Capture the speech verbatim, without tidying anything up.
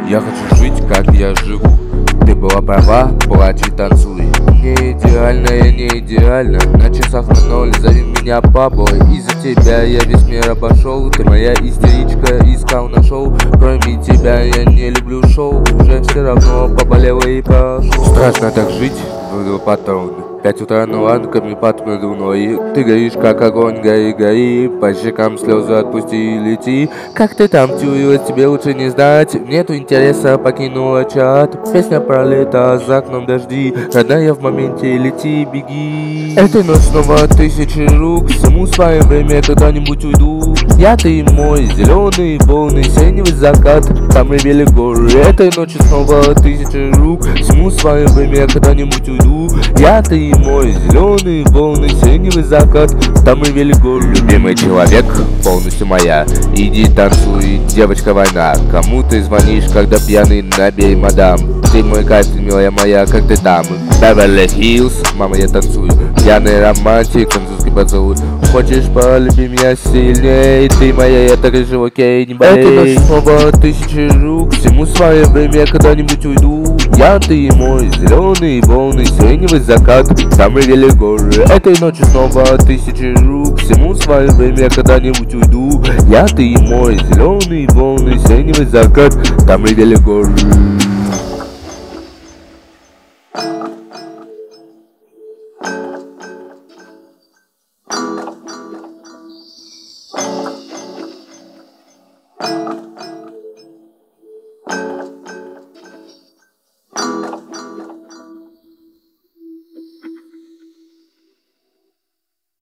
Я хочу жить, как я живу. Ты была права, плачь и танцуй. Не идеальная, не идеально. На часах на ноль, зови меня папой. Из-за тебя я весь мир обошел. Ты моя истеричка, искал, нашел. Кроме тебя я не люблю шоу. Уже все равно поболело и пошел. Страшно так жить, выдал патрон. Пять утра на ланками под мной. Ты горишь, как огонь, гори, гори. По щекам слезы отпусти и лети. Как ты там чуялась, тебе лучше не знать. Нету интереса, покинула чат. Песня пролета, за окном дожди. Родная в моменте, лети, беги. Этой ночь снова тысячи рук. Всему свое время когда-нибудь уйду. Я, ты и мой, зеленый, волны, сиреневый закат. Там ревели горы. Этой ночью снова тысячи рук. Всему свое время когда-нибудь уйду. Я, ты и мой, зеленые волны, сиреневый закат. Там ревели горы. Любимый человек, полностью моя. Иди танцуй, девочка, война. Кому ты звонишь, когда пьяный, набей, мадам. Ты мой кайф, милая моя, как ты там. Беверли-Хиллз, мама, я танцую. Пьяный романтик, французский поцелуй. Хочешь, полюби меня сильней. Ты моя, я так решил, окей, не болей. Этой ночью снова тысячи рук. Всему свое время когда-нибудь уйду. Я, ты и мой, зеленые волны, сиреневый закат. Там ревели горы. Этой ночью снова тысячи рук. Всему свое время когда-нибудь уйду. Я, ты и мой, зеленые волны, сиреневый закат. Там ревели горы. You